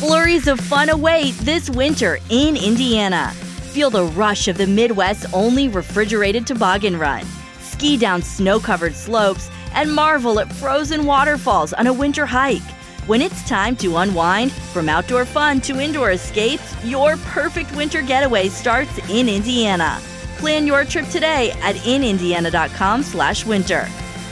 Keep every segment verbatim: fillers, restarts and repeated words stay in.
Flurries of fun await this winter in Indiana. Feel the rush of the Midwest's only refrigerated toboggan run. Ski down snow-covered slopes and marvel at frozen waterfalls on a winter hike. When it's time to unwind, from outdoor fun to indoor escapes, your perfect winter getaway starts in Indiana. Plan your trip today at in indiana dot com slash winter.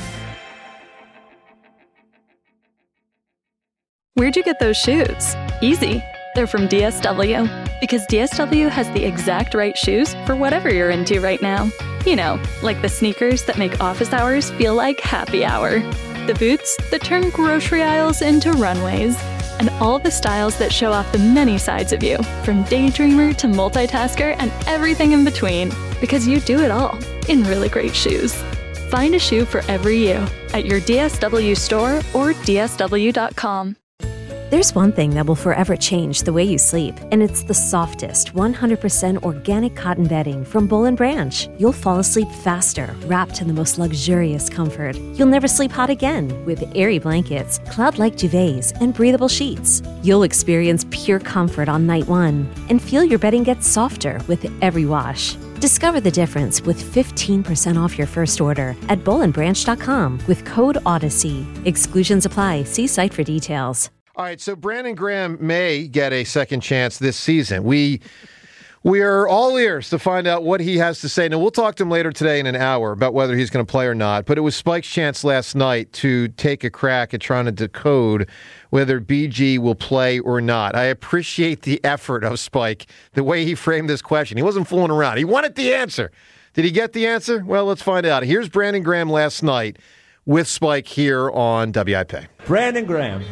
Where'd you get those shoes? Easy. They're from D S W. Because D S W has the exact right shoes for whatever you're into right now. You know, like the sneakers that make office hours feel like happy hour. The boots that turn grocery aisles into runways. And all the styles that show off the many sides of you, from daydreamer to multitasker and everything in between. Because you do it all in really great shoes. Find a shoe for every you at your D S W store or D S W dot com. There's one thing that will forever change the way you sleep, and it's the softest, one hundred percent organic cotton bedding from Boll and Branch. You'll fall asleep faster, wrapped in the most luxurious comfort. You'll never sleep hot again with airy blankets, cloud-like duvets, and breathable sheets. You'll experience pure comfort on night one and feel your bedding gets softer with every wash. Discover the difference with fifteen percent off your first order at boll and branch dot com with code Odyssey. Exclusions apply. See site for details. All right, so Brandon Graham may get a second chance this season. We we are all ears to find out what he has to say. Now, we'll talk to him later today in an hour about whether he's going to play or not, but it was Spike's chance last night to take a crack at trying to decode whether B G will play or not. I appreciate the effort of Spike, the way he framed this question. He wasn't fooling around. He wanted the answer. Did he get the answer? Well, let's find out. Here's Brandon Graham last night with Spike here on W I P. Brandon Graham.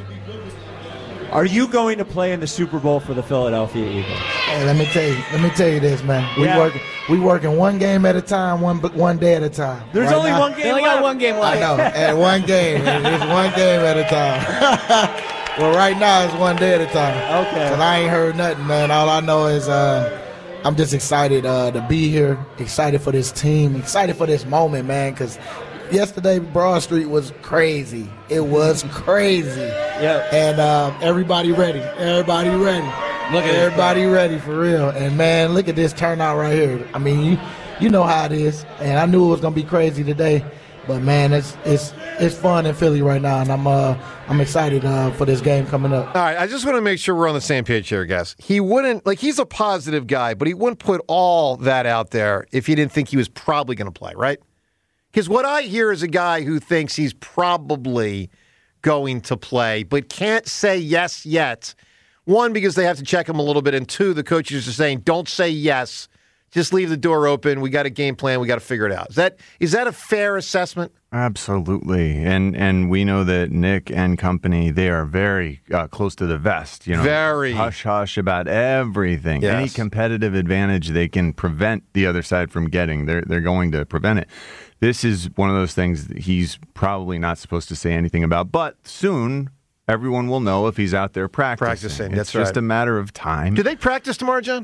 Are you going to play in the Super Bowl for the Philadelphia Eagles? Hey, let me tell you. Let me tell you this, man. We Yeah. work. We working one game at a time, one one day at a time. There's Right only now- one game They only left. got one game I left. know. At one game, It- it's one game at a time. Well, right now it's one day at a time. Okay. Cause I ain't heard nothing, man. All I know is uh, I'm just excited uh, to be here. Excited for this team. Excited for this moment, man. Cause yesterday Broad Street was crazy. It was crazy. Yep. And um, everybody ready. Everybody ready. Look at everybody ready for real. And man, look at this turnout right here. I mean, you you know how it is. And I knew it was gonna be crazy today. But man, it's it's it's fun in Philly right now, and I'm uh I'm excited uh, for this game coming up. All right, I just want to make sure we're on the same page here, guys. He wouldn't, like, he's a positive guy, but he wouldn't put all that out there if he didn't think he was probably going to play, right? Because what I hear is a guy who thinks he's probably going to play, but can't say yes yet. One, because they have to check him a little bit, and two, the coaches are saying, don't say yes. Just leave the door open. We got a game plan. We got to figure it out. Is that is that a fair assessment? Absolutely, and and we know that Nick and company, they are very uh, close to the vest. You know, Very. hush hush about everything. Yes. Any competitive advantage they can prevent the other side from getting, they're they're going to prevent it. This is one of those things that he's probably not supposed to say anything about, but soon everyone will know if he's out there practicing. Practicing, It's that's just right. a matter of time. Do they practice tomorrow, John?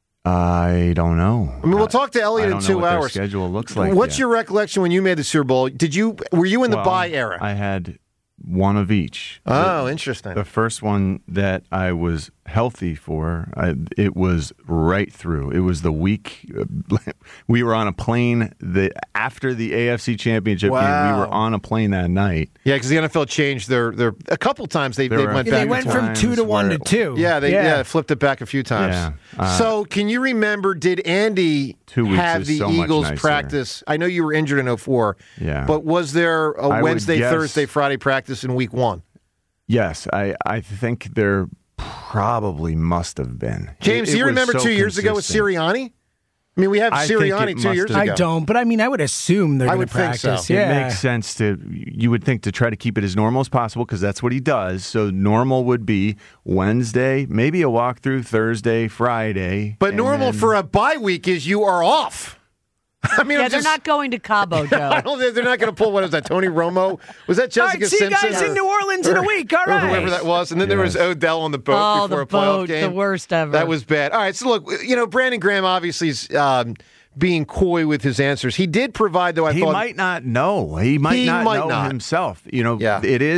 I don't know. I mean, we'll talk to Elliot I in don't know two what their hours. schedule looks like What's yet. your recollection when you made the Super Bowl? Did you were you in the Well, bye era? I had one of each. oh, The- interesting. The first one that I was healthy for, I, it was right through. It was the week we were on a plane. The after the A F C Championship game, Wow. we were on a plane that night. Yeah, because the N F L changed their their a couple times. They There they were went a back. They and went forth. from two to times one where- to two. Yeah, they yeah. flipped it back a few times. Yeah, uh, so, can you remember? Did Andy Two weeks have is the so much Eagles nicer. practice? I know you were injured in oh four. Yeah. But was there a I would Wednesday, guess- Thursday, Friday practice in week one? Yes, I, I think there probably must have been. James, It- do it you was remember so two years ago with consistent. Sirianni? I mean, we have I think Sirianni it two must years have- ago. I don't, but I mean, I would assume they're I going to would think so. practice. It Yeah. makes sense to, you would think, to try to keep it as normal as possible because that's what he does. So normal would be Wednesday, maybe a walkthrough Thursday, Friday. But and normal then- for a bye week is you are off. I mean, Yeah, I'm they're just, not going to Cabo, Joe. I don't think they're not going to pull. What is that? Tony Romo? Was that All Jessica right, see you Simpson? guys or- in New Orleans in a or- week. All or right. whoever that was, and then there was Yes. Odell on the boat Oh, before the a playoff boat, game. the worst ever. That was bad. All right, so look, you know, Brandon Graham obviously is um, being coy with his answers. He did provide, though. I he thought might not know. He might He not might know not. himself. You know, Yeah. it is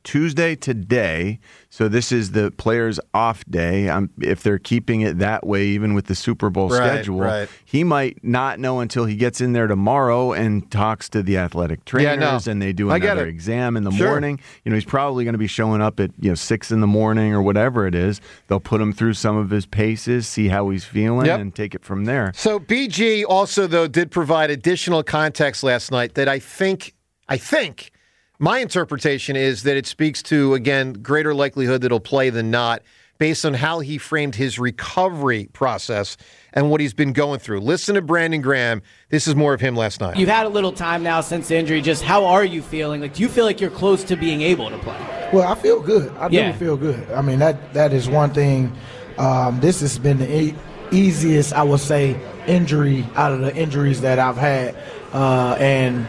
Tuesday today, so this is the player's off day. Um, if they're keeping it that way, even with the Super Bowl Right, schedule, right. he might not know until he gets in there tomorrow and talks to the athletic trainers, Yeah, no. and they do I get another it. exam in the Sure. morning. You know, he's probably going to be showing up at you know six in the morning or whatever it is. They'll put him through some of his paces, see how he's feeling, Yep. and take it from there. So B G also, though, did provide additional context last night that I think, I think, my interpretation is that it speaks to, again, greater likelihood that he'll play than not based on how he framed his recovery process and what he's been going through. Listen to Brandon Graham. This is more of him last night. You've had a little time now since the injury. Just how are you feeling? Like, do you feel like you're close to being able to play? Well, I feel good. I Yeah. do feel good. I mean, that that is one thing. Um, this has been the e- easiest, I would say, injury out of the injuries that I've had. Uh, and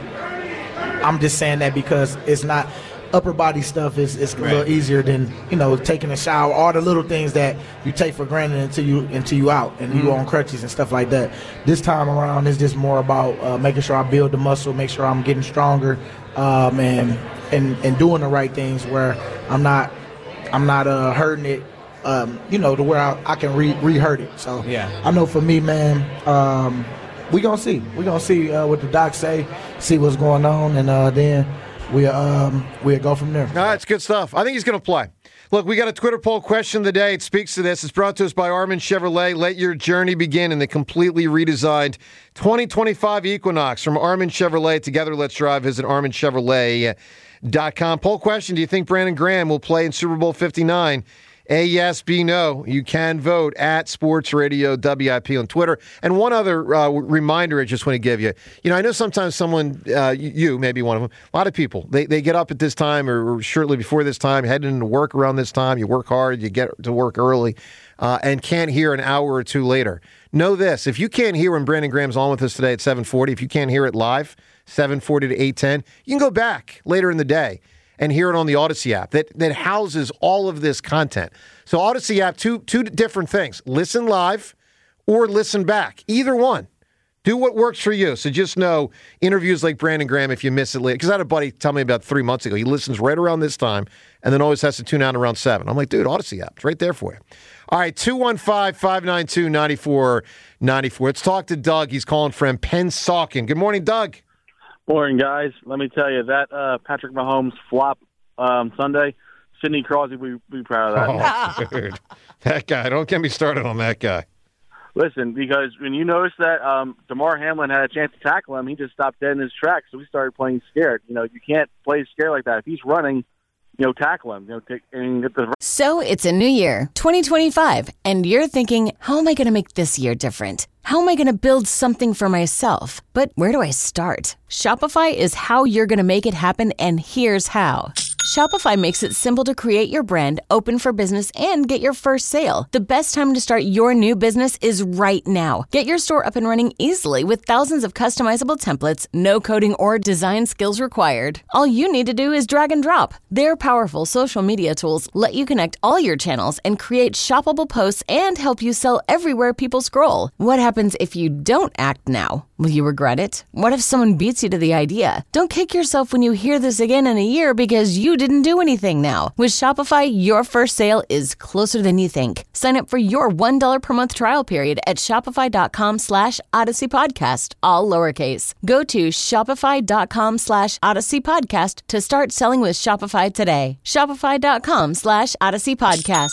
I'm just saying that because it's not upper body stuff is is a little easier than, you know, taking a shower, all the little things that you take for granted until you until you out and you go on crutches and stuff like that. This time around is just more about uh, making sure I build the muscle, make sure I'm getting stronger, um, and and and doing the right things where I'm not I'm not uh, hurting it, um, you know, to where I, I can re re-hurt it. So Yeah. I know for me, man. Um, We gonna see. We gonna see uh, what the docs say, see what's going on, and uh, then we um we'll go from there. All right, it's good stuff. I think he's going to play. Look, we got a Twitter poll question of the day. It speaks to this. It's brought to us by Armin Chevrolet. Let your journey begin in the completely redesigned twenty twenty-five Equinox from Armin Chevrolet. Together, let's drive. Visit armin chevrolet dot com. Poll question: do you think Brandon Graham will play in Super Bowl fifty-nine? A yes, B no. You can vote at Sports Radio W I P on Twitter. And one other uh, reminder I just want to give you. You know, I know sometimes someone, uh, you maybe one of them, a lot of people, they, they get up at this time or, or shortly before this time, heading into work around this time. You work hard, you get to work early, uh, and can't hear an hour or two later. Know this, if you can't hear when Brandon Graham's on with us today at seven forty, if you can't hear it live, seven forty to eight ten, you can go back later in the day and hear it on the Odyssey app that, that houses all of this content. So Odyssey app, two two different things. Listen live or listen back. Either one. Do what works for you. So just know, interviews like Brandon Graham, if you miss it late, because I had a buddy tell me about three months ago, he listens right around this time and then always has to tune out around seven. I'm like, dude, Odyssey app, it's right there for you. All right, two one five, five nine two, nine four nine four. Let's talk to Doug. He's calling from Pennsauken. Good morning, Doug. Morning, guys. Let me tell you, that uh, Patrick Mahomes flop um, Sunday, Sidney Crosby would be proud of that. Oh, dude. That guy. Don't get me started on that guy. Listen, because when you notice that um, DeMar Hamlin had a chance to tackle him, he just stopped dead in his tracks, so we started playing scared. You know, you can't play scared like that. If he's running, you know, tackle him. You know, take, and get the. So it's a new year, twenty twenty-five, and you're thinking, how am I going to make this year different? How am I going to build something for myself? But where do I start? Shopify is how you're going to make it happen, and here's how. Shopify makes it simple to create your brand, open for business, and get your first sale. The best time to start your new business is right now. Get your store up and running easily with thousands of customizable templates, no coding or design skills required. All you need to do is drag and drop. Their powerful social media tools let you connect all your channels and create shoppable posts and help you sell everywhere people scroll. What happens if you don't act now? Will you regret it? What if someone beats you to the idea? Don't kick yourself when you hear this again in a year because you didn't do anything now. With Shopify, your first sale is closer than you think. Sign up for your one dollar per month trial period at shopify.com slash Odyssey Podcast, all lowercase. Go to shopify.com slash Odyssey Podcast to start selling with Shopify today. Shopify.com slash Odyssey Podcast.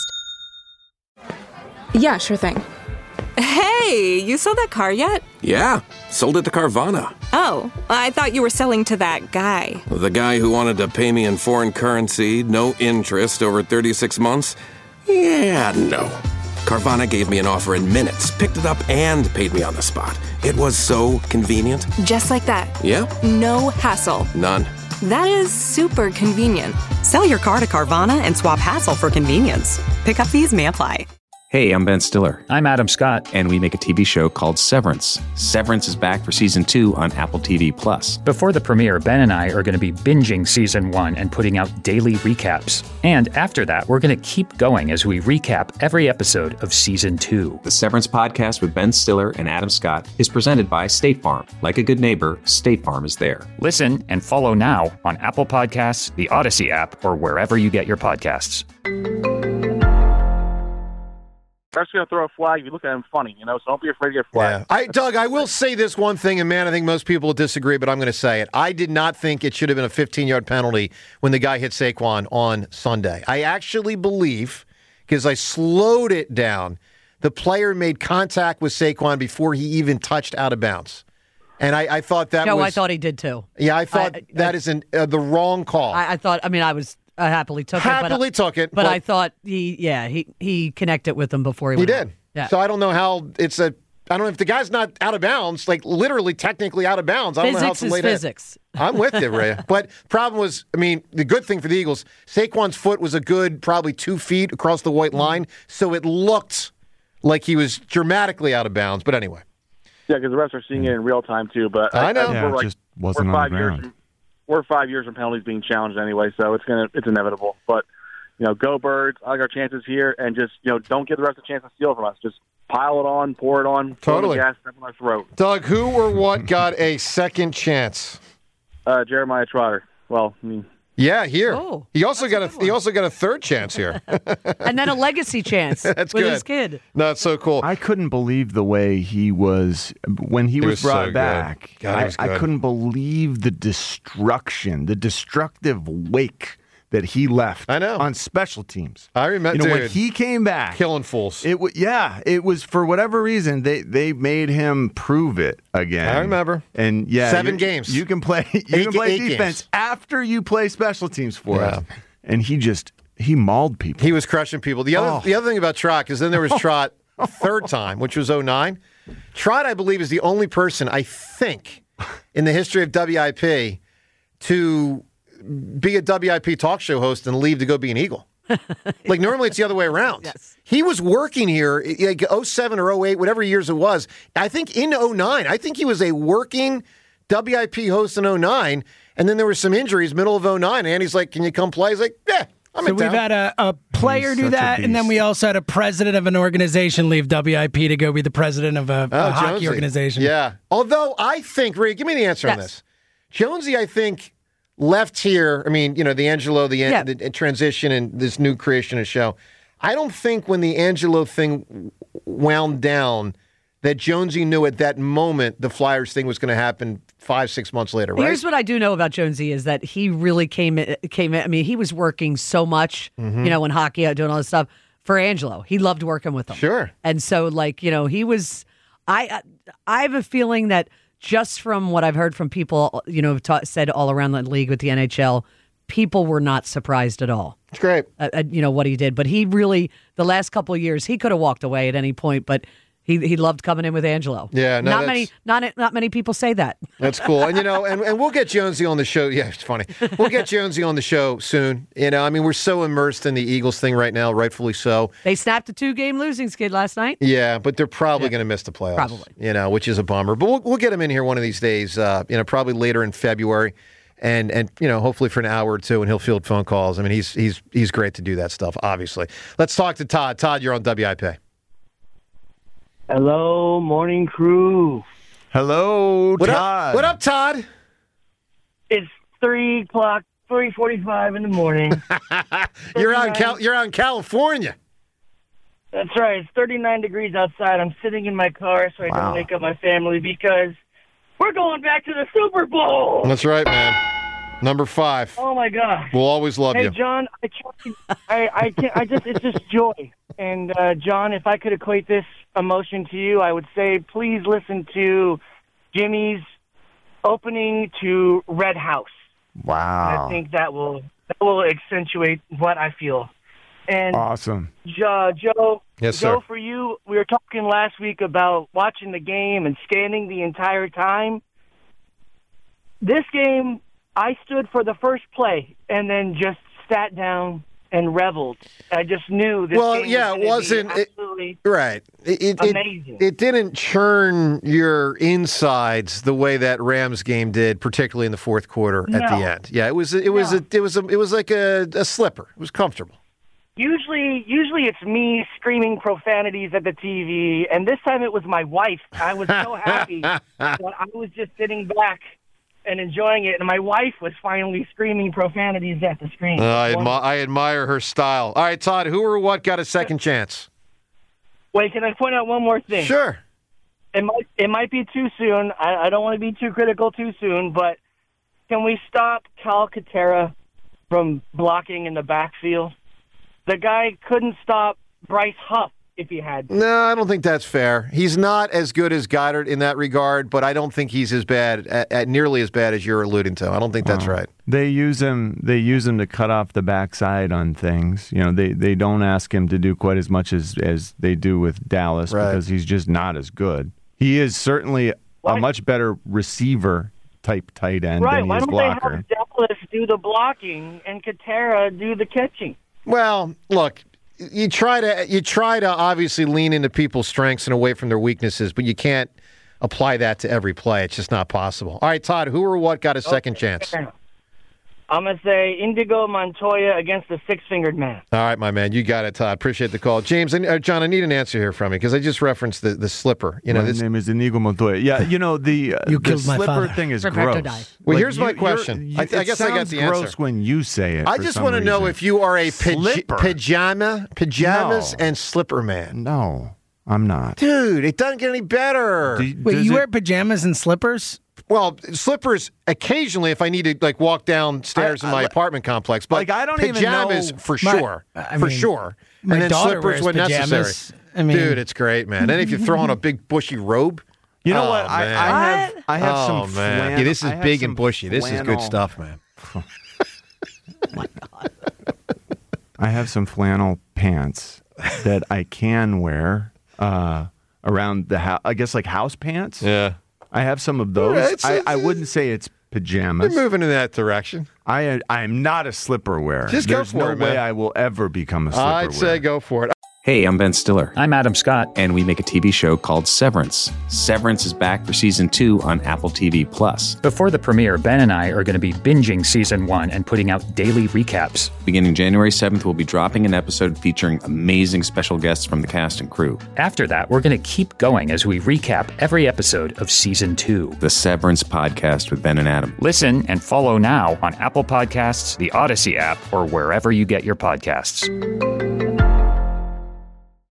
Yeah, sure thing. Hey, you sold that car yet? Yeah, sold it to Carvana. Oh, I thought you were selling to that guy. The guy who wanted to pay me in foreign currency, no interest, over thirty-six months? Yeah, no. Carvana gave me an offer in minutes, picked it up, and paid me on the spot. It was so convenient. Just like that. Yeah? No hassle. None. That is super convenient. Sell your car to Carvana and swap hassle for convenience. Pickup fees may apply. Hey, I'm Ben Stiller. I'm Adam Scott. And we make a T V show called Severance. Severance is back for season two on Apple T V Plus. Before the premiere, Ben and I are going to be binging season one and putting out daily recaps. And after that, we're going to keep going as we recap every episode of season two. The Severance podcast with Ben Stiller and Adam Scott is presented by State Farm. Like a good neighbor, State Farm is there. Listen and follow now on Apple Podcasts, the Odyssey app, or wherever you get your podcasts. Ref's going to throw a flag if you look at him funny, you know, so don't be afraid to get flagged. Yeah. I, Doug, I will say this one thing, and man, I think most people will disagree, but I'm going to say it. I did not think it should have been a fifteen-yard penalty when the guy hit Saquon on Sunday. I actually believe, because I slowed it down, the player made contact with Saquon before he even touched out of bounds. And I, I thought that Joe, was... I thought he did too. Yeah, I thought I, that I, is an, uh, the wrong call. I, I thought, I mean, I was... I happily took happily it. Happily took it. But, but I thought he, yeah, he, he connected with him before he He went did. out. Yeah. So I don't know how it's a, I don't know if the guy's not out of bounds, like literally technically out of bounds. I don't physics know how it's is laid physics. In. I'm with you, Rhea. But problem was, I mean, the good thing for the Eagles, Saquon's foot was a good probably two feet across the white line, so it looked like he was dramatically out of bounds. But anyway. Yeah, because the refs are seeing it in real time too. But I know. I, Yeah, we're it like, just wasn't we're on five the years ground. from, we're five years from penalties being challenged anyway, so it's gonna it's inevitable. But you know, go Birds. I like our chances here, and just you know, don't give the refs a chance to steal from us. Just pile it on, pour it on, Totally. gas, step on our throat. Doug, who or what got a second chance? Uh, Jeremiah Trotter. Well, I mean, yeah, here. Oh, he also got a, a he also got a third chance here. And then a legacy chance That's with good. his kid. No, it's so cool. I couldn't believe the way he was when he, He was, was brought so good. back. God, he I, was I good. couldn't believe the destruction, the destructive wake that he left. I know. On special teams. I remember, You know, when dude, he came back, killing fools. It w- yeah, it was for whatever reason they they made him prove it again. I remember. And yeah, Seven you- games. You can play. You Eight- can play eight defense games. after you play special teams for Yeah. us. And he just he mauled people. He was crushing people. The other Oh. the other thing about Trot, because then there was Trot a third time, which was oh nine. Trot, I believe, is the only person, I think, in the history of W I P to be a W I P talk show host and leave to go be an Eagle. Like, normally it's the other way around. Yes. He was working here, like oh seven or oh eight, whatever years it was. I think in oh nine, I think he was a working W I P host in oh nine, and then there were some injuries middle of oh nine, and he's like, can you come play? He's like, yeah, I'm so in we've town. had a, a player He's do such a that, and then beast. we also had a president of an organization leave W I P to go be the president of a, Oh, a hockey Jonesy. organization. Yeah. Although I think, Rhea, give me the answer on Yes. this. Jonesy, I think, left here. I mean, you know, the Angelo, the, Yeah. the transition and this new creation of show. I don't think when the Angelo thing wound down that Jonesy knew at that moment the Flyers thing was going to happen five, six months later, right? Here's what I do know about Jonesy is that he really came in, came in. I mean, he was working so much, Mm-hmm. you know, in hockey, doing all this stuff for Angelo. He loved working with him. Sure. And so, like, you know, he was. I I have a feeling that just from what I've heard from people, you know, have ta- said all around the league with the N H L, people were not surprised at all. It's great. Uh, uh, you know what he did, but he really the last couple of years he could have walked away at any point, but. He he loved coming in with Angelo. Yeah, no, not that's- many not not many people say that. That's cool. And, you know, and, and we'll get Jonesy on the show. Yeah, it's funny. We'll get Jonesy on the show soon. You know, I mean, we're so immersed in the Eagles thing right now, rightfully so. They snapped a two game losing skid last night. Yeah, but they're probably going to miss the playoffs. Probably. You know, which is a bummer. But we'll, we'll get him in here one of these days, uh, you know, probably later in February. And, and you know, hopefully for an hour or two, and he'll field phone calls. I mean, he's he's he's great to do that stuff, obviously. Let's talk to Todd. Todd, you're on W I P. Hello, morning crew. Hello, What Todd. up? What up, Todd? It's three o'clock, three forty-five in the morning. You're out in Cal- you're out in California. That's right. It's thirty-nine degrees outside. I'm sitting in my car so I Wow. don't wake up my family because we're going back to the Super Bowl. That's right, man. Number five. Oh my God. We'll always love hey, you. John, I can't, I, I can't, I just, it's just joy. And, uh, John, if I could equate this emotion to you, I would say, please listen to Jimmy's opening to Red House. Wow. I think that will, that will accentuate what I feel. And Awesome. Jo- Joe, Yes, Joe, sir. for you, we were talking last week about watching the game and standing the entire time. This game, I stood for the first play and then just sat down and reveled. I just knew this Well, game yeah, was it gonna wasn't be it, absolutely right. It, it, amazing. It, it didn't churn your insides the way that Rams game did, particularly in the fourth quarter at No. the end. Yeah, it was. It was. No. A, it was. A, it was like a, a slipper. It was comfortable. Usually, usually it's me screaming profanities at the T V, and this time it was my wife. I was so happy that I was just sitting back and enjoying it, and my wife was finally screaming profanities at the screen. Uh, I, admi- I admire her style. All right, Todd, who or what got a second chance? Wait, can I point out one more thing? Sure. It might it might be too soon. I, I don't want to be too critical too soon, but can we stop Cal Katera from blocking in the backfield? The guy couldn't stop Bryce Huff if he had to. No, I don't think that's fair. He's not as good as Goddard in that regard, but I don't think he's as bad, at, at nearly as bad as you're alluding to. I don't think that's Uh, right. They use him. They use him to cut off the backside on things. You know, they, they don't ask him to do quite as much as, as they do with Dallas Right. because he's just not as good. He is certainly a much better receiver type tight end Right, than he why is don't blocker. they have Dallas do the blocking and Katera do the catching? Well, look, you try to you try to obviously lean into people's strengths and away from their weaknesses, but you can't apply that to every play. It's just not possible. All right, Todd, who or what got a second chance? I'm going to say Indigo Montoya against the six-fingered man. All right, my man, you got it, Todd. Appreciate the call, James. And uh, John, I need an answer here from you because I just referenced the, the slipper. You know, my this, name is Inigo Montoya. Yeah, you know the uh, You the killed my slipper father. thing is Roberto gross. died. Well, here's my you- you're- question. you- I th- I it guess I got sounds the gross answer. when you say it. I for just some want to know reason. if you are a paj- Slipper. pajama, pajamas, No. and slipper man. No, I'm not. Dude, it doesn't get any better. Wait, you wear pajamas and slippers? Well, slippers occasionally if I need to like walk downstairs I- in my I- apartment complex, but Like, I don't even pajamas know- for My- sure, I for mean, sure, my and then daughter slippers wears when pajamas. necessary. I mean- Dude, it's great, man. And if you throw on a big bushy robe, You know oh, what? I, man. I have I have oh, some man. flannel- Yeah, this is I have big some and bushy. This is good flannel- stuff, man. I have some flannel pants that I can wear uh, around the house. I guess like house pants. Yeah. I have some of those. Yeah, it's- I, it's- I wouldn't say it's pajamas. You're moving in that direction. I I am not a slipper wearer. Just go There's for no it, way man. I will ever become a slipper I'd wearer. say go for it. Hey, I'm Ben Stiller. I'm Adam Scott. And we make a T V show called Severance. Severance is back for season two on Apple T V Plus. Before the premiere, Ben and I are going to be binging season one and putting out daily recaps. Beginning January seventh, we'll be dropping an episode featuring amazing special guests from the cast and crew. After that, we're going to keep going as we recap every episode of season two. The Severance Podcast with Ben and Adam. Listen and follow now on Apple Podcasts, the Odyssey app, or wherever you get your podcasts.